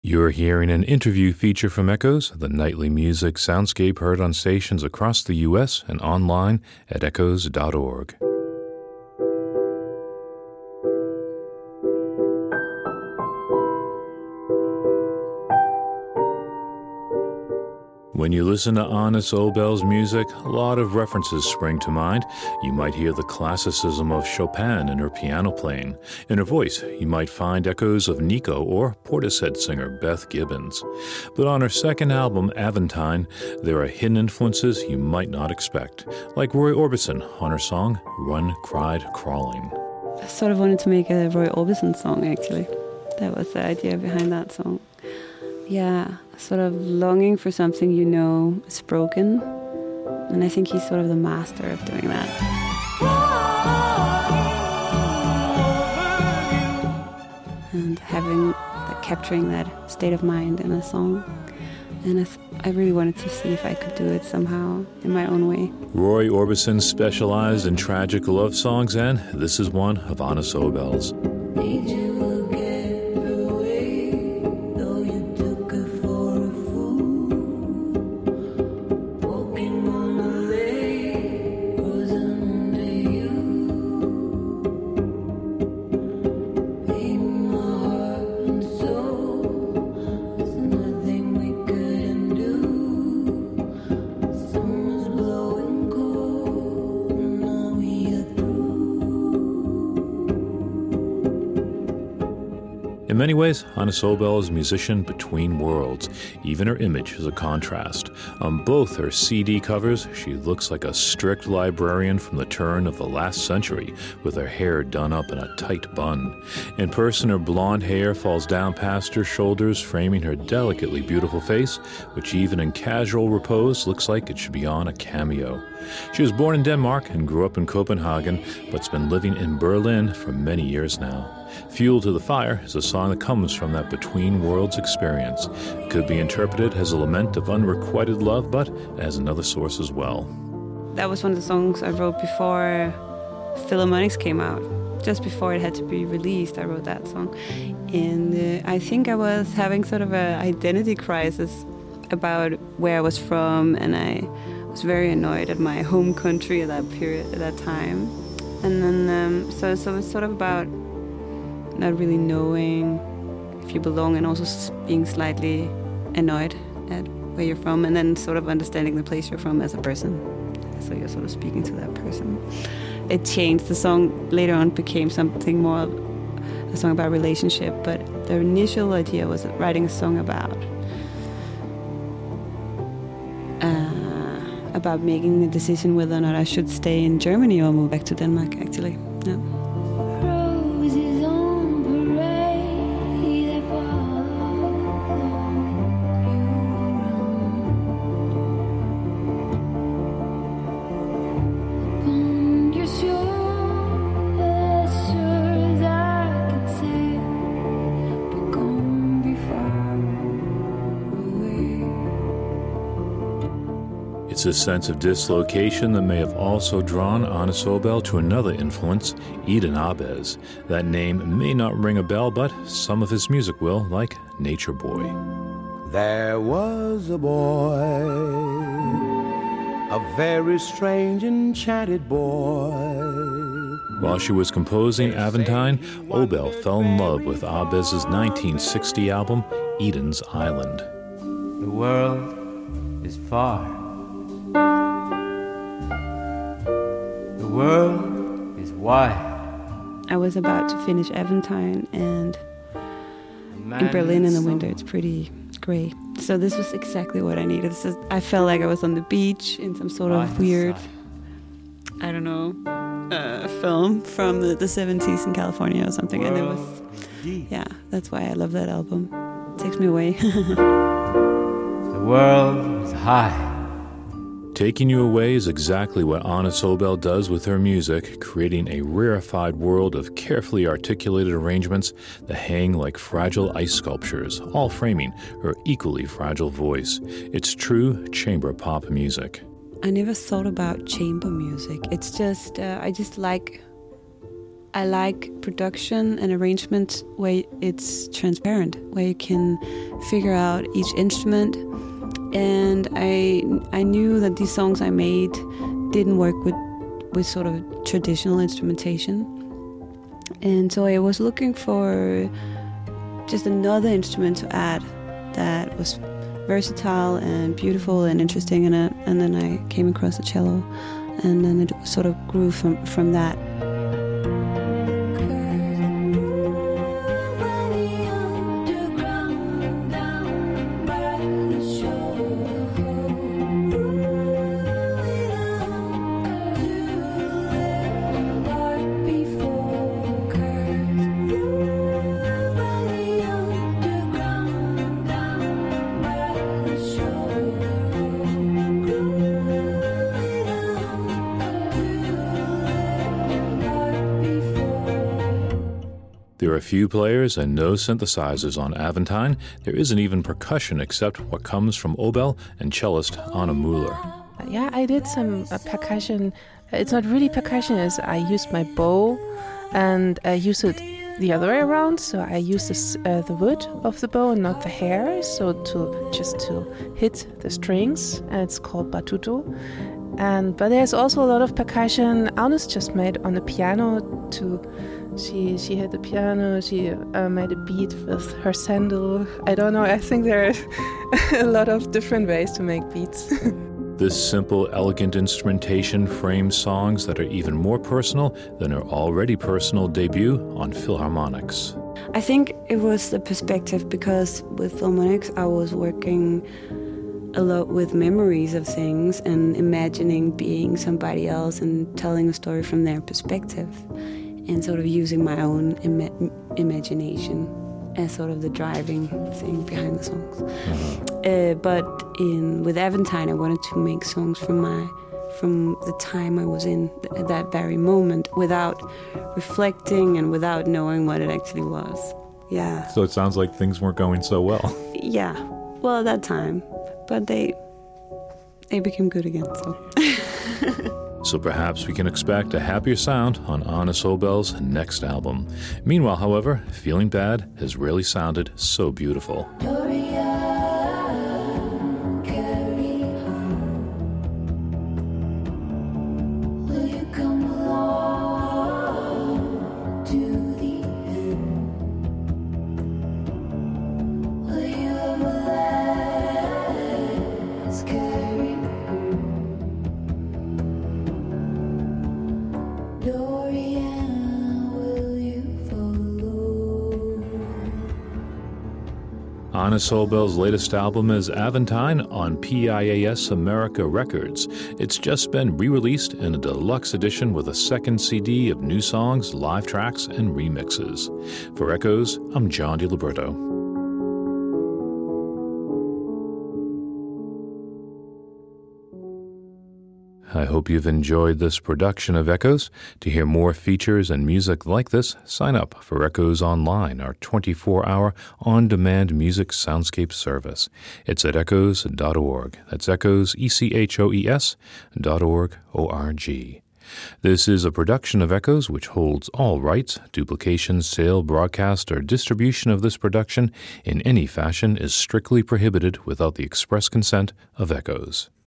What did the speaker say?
You're hearing an interview feature from Echoes, the nightly music soundscape heard on stations across the U.S. and online at echoes.org. When you listen to Anis Obel's music, a lot of references spring to mind. You might hear the classicism of Chopin in her piano playing. In her voice, you might find echoes of Nico or Portishead singer Beth Gibbons. But on her second album, Aventine, there are hidden influences you might not expect, like Roy Orbison on her song Run, Cried, Crawling. I sort of wanted to make a Roy Orbison song, actually. That was the idea behind that song. Yeah, sort of longing for something you know is broken. And I think he's sort of the master of doing that. And capturing that state of mind in a song. And I really wanted to see if I could do it somehow in my own way. Roy Orbison specialized in tragic love songs, and this is one of Anis Obel's. In many ways, Anis Obel is a musician between worlds. Even her image is a contrast. On both her CD covers, she looks like a strict librarian from the turn of the last century, with her hair done up in a tight bun. In person, her blonde hair falls down past her shoulders, framing her delicately beautiful face, which even in casual repose looks like it should be on a cameo. She was born in Denmark and grew up in Copenhagen, but's been living in Berlin for many years now. Fuel to the Fire is a song that comes from that between worlds experience. It could be interpreted as a lament of unrequited love, but as another source as well. That was one of the songs I wrote before Philharmonics came out. Just before it had to be released, I wrote that song. And I think I was having sort of an identity crisis about where I was from, and I was very annoyed at my home country at that period, at that time. And then, so it's sort of about not really knowing if you belong, and also being slightly annoyed at where you're from, and then sort of understanding the place you're from as a person. So you're sort of speaking to that person. It changed. The song later on became something more a song about relationship, but the initial idea was writing a song about making the decision whether or not I should stay in Germany or move back to Denmark, actually. Yeah. It's a sense of dislocation that may have also drawn Anis Obel to another influence, Eden Ahbez. That name may not ring a bell, but some of his music will, like Nature Boy. There was a boy, a very strange enchanted boy. While she was composing Aventine, Obel fell in love with Ahbez's 1960 album, Eden's Island. The world is far. The world is wide. I was about to finish Aventine, and in Berlin in the winter it's pretty gray. So this was exactly what I needed. I felt like I was on the beach in some sort of weird, I don't know, film from the 70s in California or something. And it was, yeah, that's why I love that album. It takes me away. The world is high. Taking you away is exactly what Anis Obel does with her music, creating a rarefied world of carefully articulated arrangements that hang like fragile ice sculptures, all framing her equally fragile voice. It's true chamber pop music. I never thought about chamber music. It's just, I I like production and arrangement where it's transparent, where you can figure out each instrument. And I knew that these songs I made didn't work with sort of traditional instrumentation. And so I was looking for just another instrument to add that was versatile and beautiful and interesting. And then I came across the cello, and then it sort of grew from that. There are few players and no synthesizers on Aventine. There isn't even percussion except what comes from oboe and cellist Anna Müller. Yeah, I did some percussion. It's not really percussion, I used my bow and I used it the other way around. So I used the wood of the bow and not the hair, so to hit the strings, and it's called batuto. But there's also a lot of percussion Agnes just made on the piano too. She hit the piano, she made a beat with her sandal. I don't know, I think there are a lot of different ways to make beats. This simple, elegant instrumentation frames songs that are even more personal than her already personal debut on Philharmonics. I think it was the perspective, because with Philharmonics I was working a lot with memories of things and imagining being somebody else and telling a story from their perspective, and sort of using my own imagination as sort of the driving thing behind the songs. But with Aventine, I wanted to make songs from the time I was in at that very moment, without reflecting and without knowing what it actually was. Yeah. So it sounds like things weren't going so well. Yeah. Well, at that time, but they became good again. So perhaps we can expect a happier sound on Anna Sobel's next album. Meanwhile, however, Feeling Bad has really sounded so beautiful. Anna Sobel's latest album is Aventine on PIAS America Records. It's just been re-released in a deluxe edition with a second CD of new songs, live tracks, and remixes. For Echoes, I'm John DiLiberto. I hope you've enjoyed this production of Echoes. To hear more features and music like this, sign up for Echoes Online, our 24-hour on-demand music soundscape service. It's at echoes.org. That's Echoes, ECHOES.org, O-R-G. This is a production of Echoes which holds all rights. Duplication, sale, broadcast, or distribution of this production in any fashion is strictly prohibited without the express consent of Echoes.